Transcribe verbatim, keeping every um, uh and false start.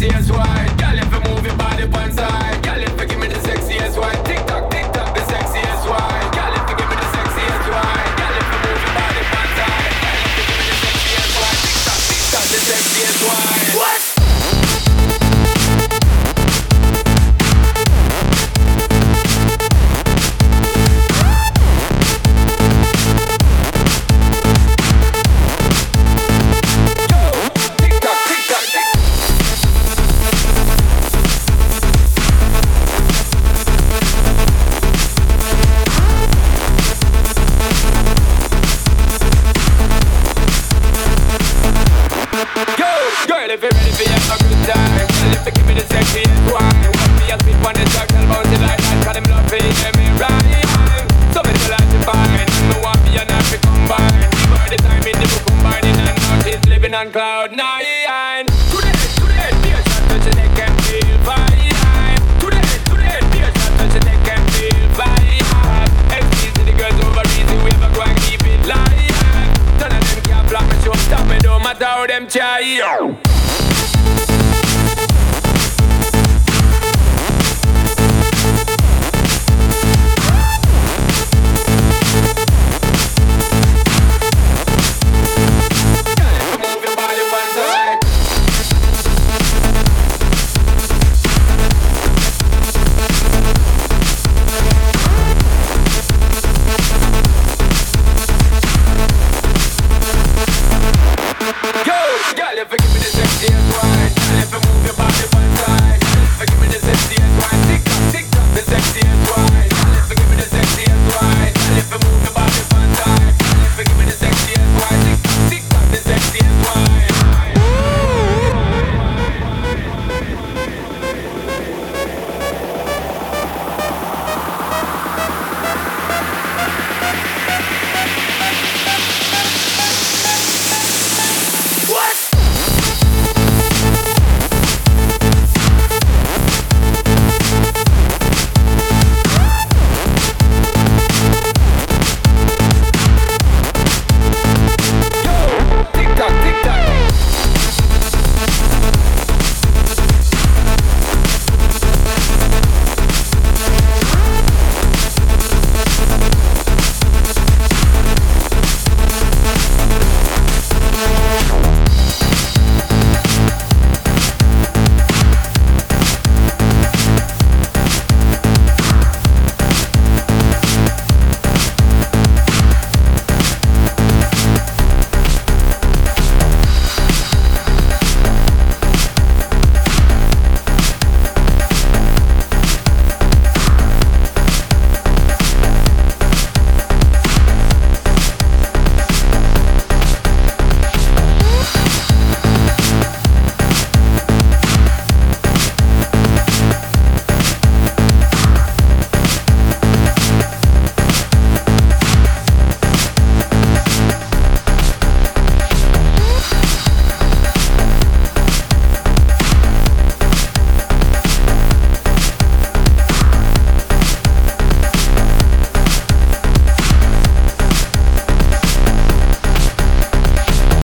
sexiest wine. Girl, if you move your body one side. Girl, if you give me the sexiest wine. Tick tock, tick tock, the sexiest wine. Girl, if you give me the sexiest wine. Girl, if you move your body one side. Girl, if you give me the sexiest wine. Tick tock, tick tock, the sexiest wine. What? If you're ready for have a good time, girl, if you give me the sexiest wine. Want me a spit on the track, tell bounce it like that. 'Cause them love it, get me right. So many people like to find, me want me and I to combine. Give her the time in the book combining, and now she's living on cloud nine. Today, today, be a shot, touch your neck and feel fine. Today, today, be a shot, touch your neck and feel fine. F C to the girls over easy, we ever go and keep it live. None of them can't block me, show stop me, don't matter how them try.